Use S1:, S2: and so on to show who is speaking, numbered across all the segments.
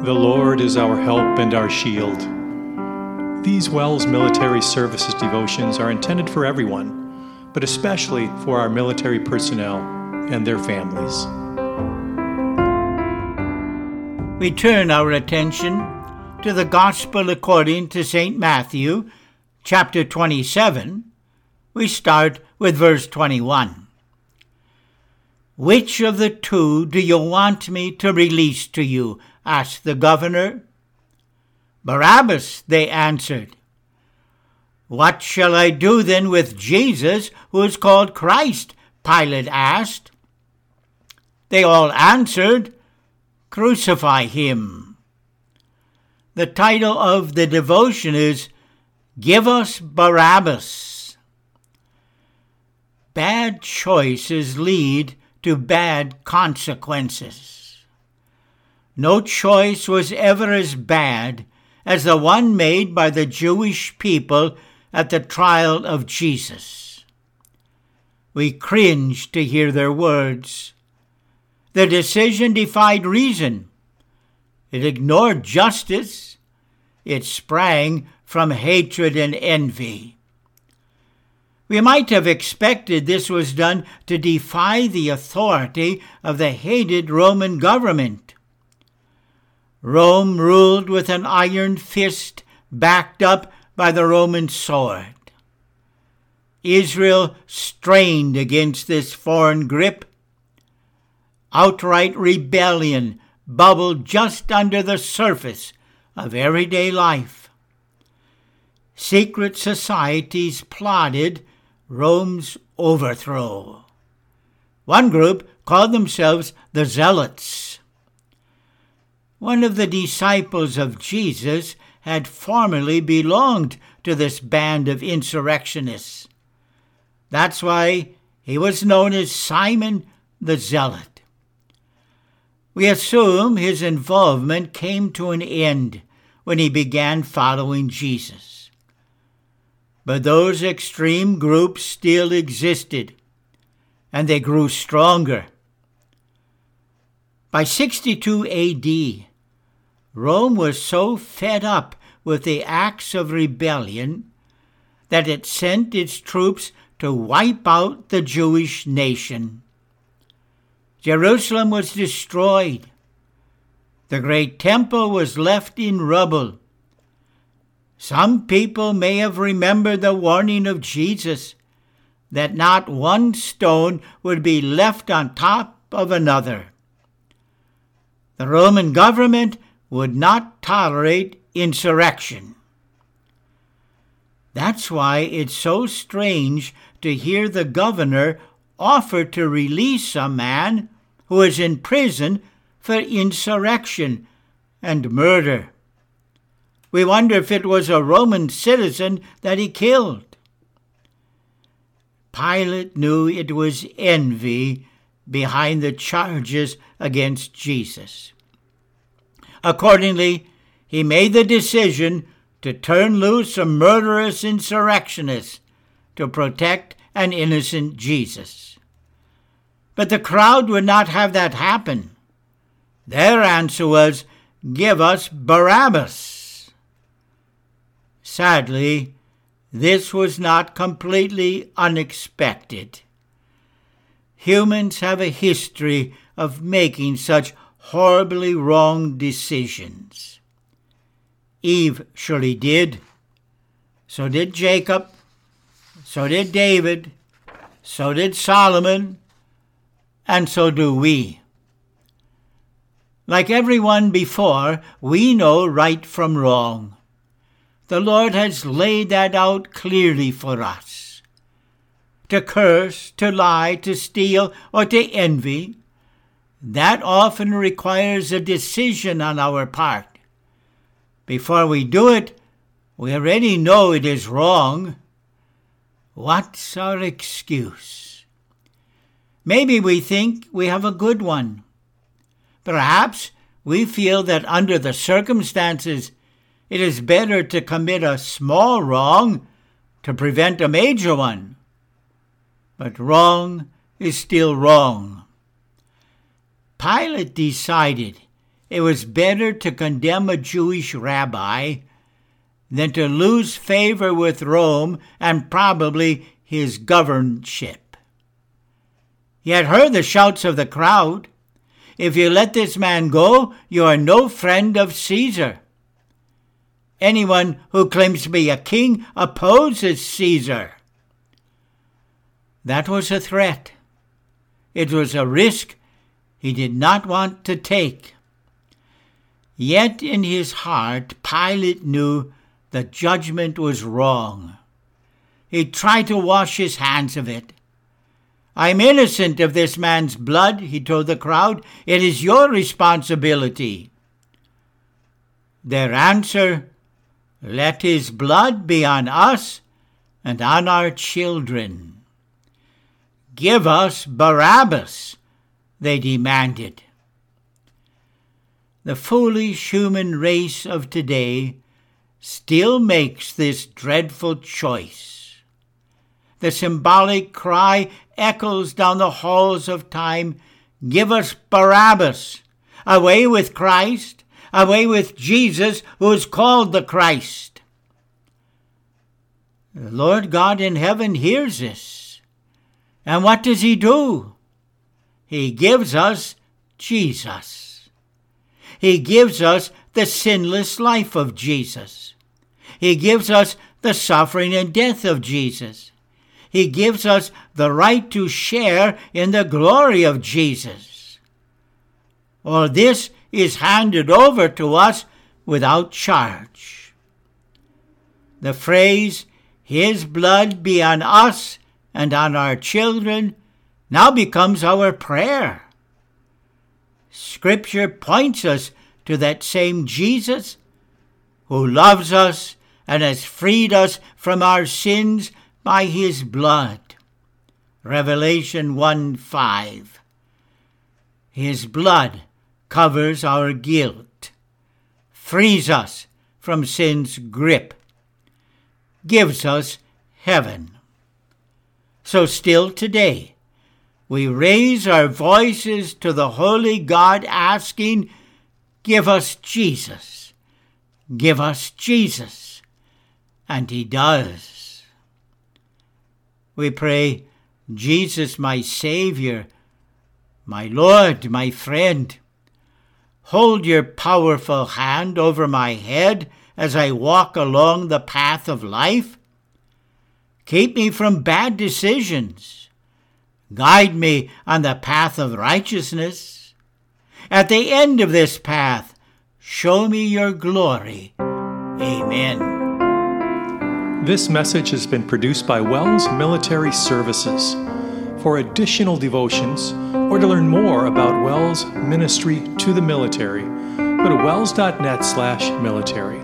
S1: The Lord is our help and our shield. These WELS Military Services devotions are intended for everyone, but especially for our military personnel and their families.
S2: We turn our attention to the Gospel according to St. Matthew, chapter 27. We start with verse 21. "Which of the two do you want me to release to you?" asked the governor. "Barabbas," they answered. "What shall I do then with Jesus, who is called Christ?" Pilate asked. They all answered, "Crucify him." The title of the devotion is "Give Us Barabbas." Bad choices lead to bad consequences. No choice was ever as bad as the one made by the Jewish people at the trial of Jesus. We cringe to hear their words. Their decision defied reason. It ignored justice. It sprang from hatred and envy. We might have expected this was done to defy the authority of the hated Roman government. Rome ruled with an iron fist backed up by the Roman sword. Israel strained against this foreign grip. Outright rebellion bubbled just under the surface of everyday life. Secret societies plotted Rome's overthrow. One group called themselves the Zealots. One of the disciples of Jesus had formerly belonged to this band of insurrectionists. That's why he was known as Simon the Zealot. We assume his involvement came to an end when he began following Jesus. But those extreme groups still existed, and they grew stronger. By 62 AD, Rome was so fed up with the acts of rebellion that it sent its troops to wipe out the Jewish nation. Jerusalem was destroyed. The great temple was left in rubble. Some people may have remembered the warning of Jesus that not one stone would be left on top of another. The Roman government would not tolerate insurrection. That's why it's so strange to hear the governor offer to release a man who is in prison for insurrection and murder. We wonder if it was a Roman citizen that he killed. Pilate knew it was envy behind the charges against Jesus. Accordingly, he made the decision to turn loose a murderous insurrectionist to protect an innocent Jesus. But the crowd would not have that happen. Their answer was, "Give us Barabbas." Sadly, this was not completely unexpected. Humans have a history of making such horribly wrong decisions. Eve surely did. So did Jacob. So did David. So did Solomon. And so do we. Like everyone before, we know right from wrong. The Lord has laid that out clearly for us. To curse, to lie, to steal, or to envy, that often requires a decision on our part. Before we do it, we already know it is wrong. What's our excuse? Maybe we think we have a good one. Perhaps we feel that under the circumstances, it is better to commit a small wrong to prevent a major one. But wrong is still wrong. Pilate decided it was better to condemn a Jewish rabbi than to lose favor with Rome and probably his governorship. He had heard the shouts of the crowd. If you let this man go, you are no friend of Caesar. Anyone who claims to be a king opposes Caesar. That was a threat. It was a risk he did not want to take. Yet in his heart, Pilate knew the judgment was wrong. He tried to wash his hands of it. I'm innocent of this man's blood, he told the crowd. It is your responsibility. Their answer, let his blood be on us and on our children. Give us Barabbas, they demanded. The foolish human race of today still makes this dreadful choice. The symbolic cry echoes down the halls of time, give us Barabbas, away with Christ, away with Jesus, who is called the Christ. The Lord God in heaven hears this. And what does he do? He gives us Jesus. He gives us the sinless life of Jesus. He gives us the suffering and death of Jesus. He gives us the right to share in the glory of Jesus. All this is handed over to us without charge. The phrase, his blood be on us and on our children, now becomes our prayer. Scripture points us to that same Jesus who loves us and has freed us from our sins by his blood. Revelation 1:5. His blood covers our guilt, frees us from sin's grip, gives us heaven. So still today, we raise our voices to the holy God asking, give us Jesus, give us Jesus. And he does. We pray, Jesus, my Savior, my Lord, my friend, hold your powerful hand over my head as I walk along the path of life. Keep me from bad decisions. Guide me on the path of righteousness. At the end of this path, show me your glory. Amen.
S1: This message has been produced by Wells Military Services. For additional devotions or to learn more about Wells ministry to the military, go to wells.net/military.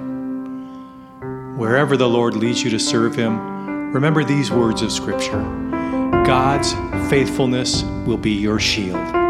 S1: Wherever the Lord leads you to serve him, remember these words of Scripture. God's faithfulness will be your shield.